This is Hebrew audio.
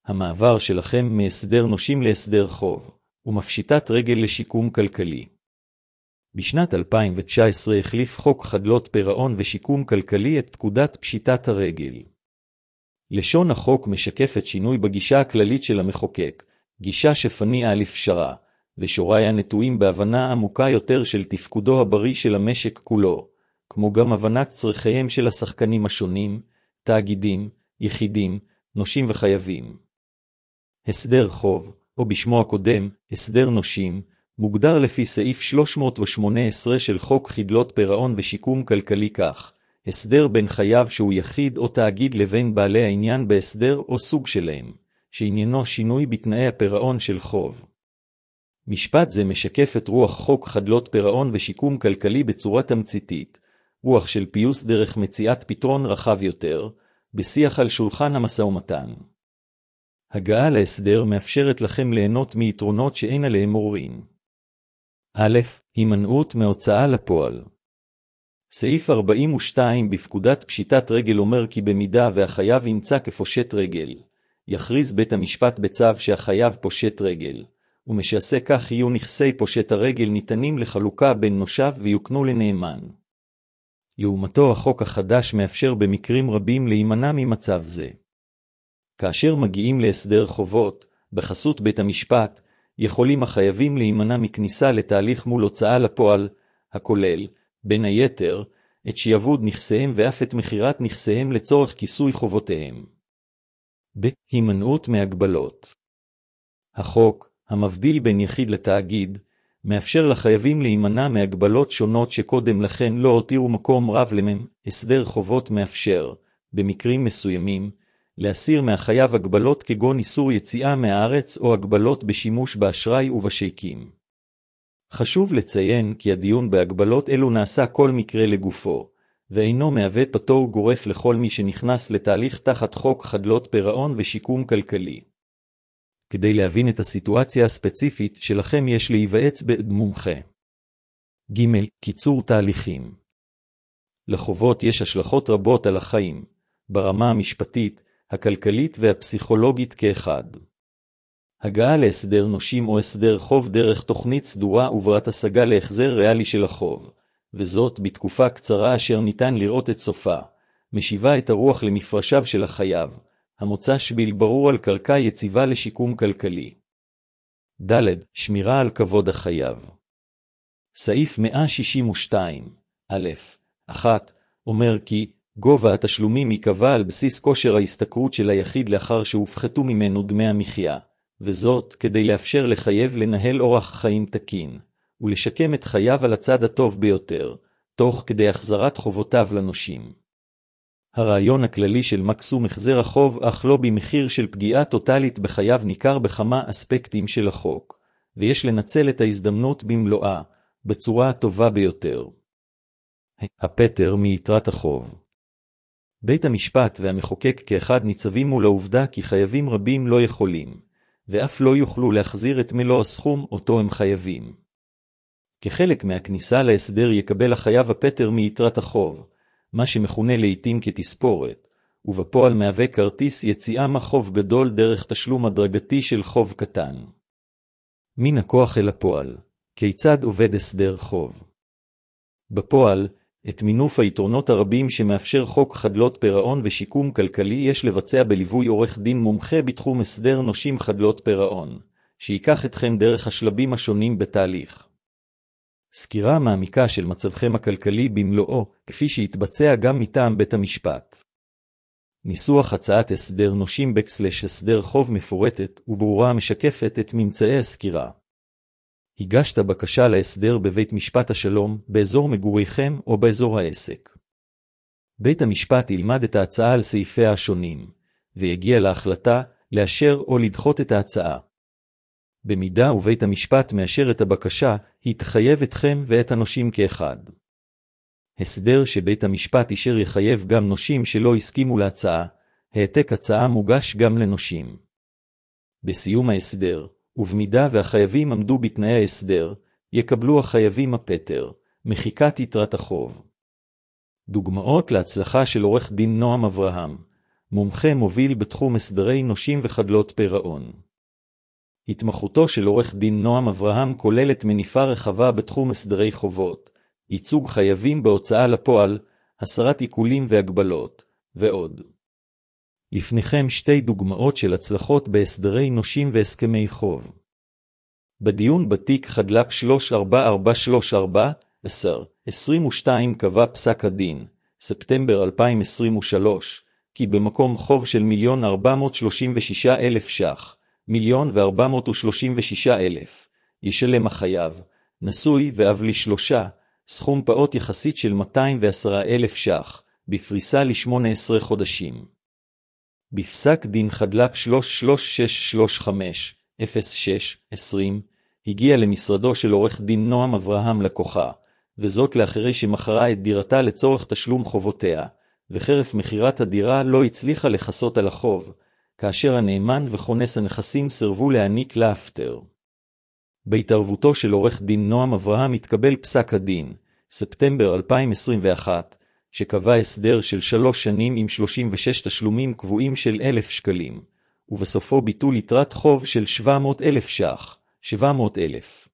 המעבר שלכם מהסדר נושים להסדר חוב, ומפשיטת רגל לשיקום כלכלי. בשנת 2019 החליף חוק חדלות פירעון ושיקום כלכלי את פקודת פשיטת הרגל. לשון החוק משקפת שינוי בגישה הכללית של המחוקק, גישה שפני על אפשרה, ושוריה נטועים בהבנה עמוקה יותר של תפקודו הבריא של המשק כולו, כמו גם הבנת צרכיהם של השחקנים השונים, תאגידים, יחידים, נושים וחייבים. הסדר חוב, או בשמו הקודם, הסדר נושים, מוגדר לפי סעיף 318 של חוק חדלות פירעון ושיקום כלכלי כך, הסדר בין חייב שהוא יחיד או תאגיד לבין בעלי העניין בהסדר או סוג שלהם, שעניינו שינוי בתנאי הפירעון של חוב. משפט זה משקף את רוח חוק חדלות פירעון ושיקום כלכלי בצורה תמציתית, רוח של פיוס דרך מציאת פתרון רחב יותר, בשיח על שולחן המשא ומתן. הגעה להסדר מאפשרת לכם ליהנות מיתרונות שאין עליהם עוררין. א', הימנעות מהוצאה לפועל. סעיף 42 בפקודת פשיטת רגל אומר כי במידה והחייב ימצא כפושט רגל, יכריז בית המשפט בצו שהחייב פושט רגל, ומשעשה כך יהיו נכסי פושט הרגל ניתנים לחלוקה בין נושיו ויוקנו לנאמן. לעומתו החוק החדש מאפשר במקרים רבים להימנע ממצב זה. כאשר מגיעים להסדר חובות, בחסות בית המשפט, יכולים החייבים להימנע מכניסה לתהליך מול הוצאה לפועל, הכולל, בין היתר, את שיעבוד נכסיהם ואף את מחירת נכסיהם לצורך כיסוי חובותיהם. בהימנעות מהגבלות. החוק, המבדיל בין יחיד לתאגיד, מאפשר לחייבים להימנע מהגבלות שונות שקודם לכן לא הותירו מקום רב למם. הסדר חובות מאפשר, במקרים מסוימים, להסיר מהחייב הגבלות כגון איסור יציאה מהארץ או הגבלות בשימוש באשראי ובשייקים. חשוב לציין כי הדיון בהגבלות אלו נעשה כל מקרה לגופו, ואינו מהווה פטור גורף לכל מי שנכנס לתהליך תחת חוק חדלות פירעון ושיקום כלכלי. כדי להבין את הסיטואציה הספציפית שלכם יש להיוועץ במומחה. ג' קיצור תהליכים. לחובות יש השלכות רבות על החיים, ברמה המשפטית, הכלכלית והפסיכולוגית כאחד. הגעה להסדר נושים או הסדר חוב דרך תוכנית סדורה וברת השגה להחזר ריאלי של החוב, וזאת בתקופה קצרה אשר ניתן לראות את סופה, משיבה את הרוח למפרשיו של החייב, המוצא שביל ברור על קרקע יציבה לשיקום כלכלי. ד' שמירה על כבוד החייב. סעיף 162, א', 1, אומר כי גובה התשלומים ייקבע על בסיס כושר ההשתכרות של היחיד לאחר שהופחתו ממנו דמי המחיה, וזאת כדי לאפשר לחייב לנהל אורח חיים תקין, ולשקם את חייו על הצד הטוב ביותר, תוך כדי החזרת חובותיו לנושים. הרעיון הכללי של מקסום החזר החוב אך לא במחיר של פגיעה טוטלית בחייו ניכר בכמה אספקטים של החוק, ויש לנצל את ההזדמנות במלואה, בצורה הטובה ביותר. הפטר מיתרת החוב. בית המשפט והמחוקק כאחד ניצבים מול העובדה כי חייבים רבים לא יכולים, ואף לא יוכלו להחזיר את מלוא הסכום אותו הם חייבים. כחלק מהכניסה להסדר יקבל החייב הפטר מיתרת החוב, מה שמכונה לעתים כתספורת, ובפועל מהווה כרטיס יציאה מחוב גדול דרך תשלום הדרגתי של חוב קטן. מן הכוח אל הפועל, כיצד עובד הסדר חוב? בפועל, את מינוף היתרונות הרבים שמאפשר חוק חדלות פירעון ושיקום כלכלי יש לבצע בליווי עורך דין מומחה בתחום הסדר נושים חדלות פירעון, שיקח אתכם דרך השלבים השונים בתהליך. סקירה מעמיקה של מצבכם הכלכלי במלואו, כפי שהתבצע גם מטעם בית המשפט. ניסוח הצעת הסדר נושים / הסדר חוב מפורטת וברורה משקפת את ממצאי הסקירה. הגשת בקשה להסדר בבית משפט השלום, באזור מגוריכם או באזור העסק. בית המשפט ילמד את ההצעה על סעיפיה השונים, ויגיע להחלטה לאשר או לדחות את ההצעה. במידה ובית המשפט מאשר את הבקשה, היא תחייב אתכם ואת הנושים כאחד. הסדר שבית המשפט אישר יחייב גם נושים שלא הסכימו להצעה, העתק הצעה מוגש גם לנושים. בסיום ההסדר, ובמידה והחייבים עמדו בתנאי ההסדר, יקבלו החייבים הפטר, מחיקת יתרת החוב. דוגמאות להצלחה של עורך דין נועם אברהם, מומחה מוביל בתחום הסדרי נושים וחדלות פירעון. התמחותו של עורך דין נועם אברהם כוללת מניפה רחבה בתחום הסדרי חובות, ייצוג חייבים בהוצאה לפועל, הסרת עיקולים והגבלות, ועוד. לפניכם שתי דוגמאות של הצלחות בהסדרי נושים והסכמי חוב. בדיון בתיק חדל"פ 3434/10/22 קבע פסק הדין, ספטמבר 2023, כי במקום חוב של 1,436,000 ש"ח, 1,436,000, ישלם החייב, נשוי ואב לשלושה, סכום פעוט יחסית של 210,000 ש"ח, בפריסה ל-18 חודשים. בפסק דין חדל"פ 336335/06/20, הגיע למשרדו של עורך דין נועם אברהם לקוחה, וזאת לאחרי שמכרה את דירתה לצורך תשלום חובותיה, וחרף מחירת הדירה לא הצליחה לחסות על החוב, כאשר הנאמן וכונס הנכסים סירבו להעניק לה הפטר. בהתערבותו של עורך דין נועם אברהם התקבל פסק הדין, ספטמבר 2021, שקבע הסדר של 3 שנים עם 36 תשלומים קבועים של 1,000 שקלים, ובסופו ביטול יתרת חוב של 700,000 ש"ח, 700,000.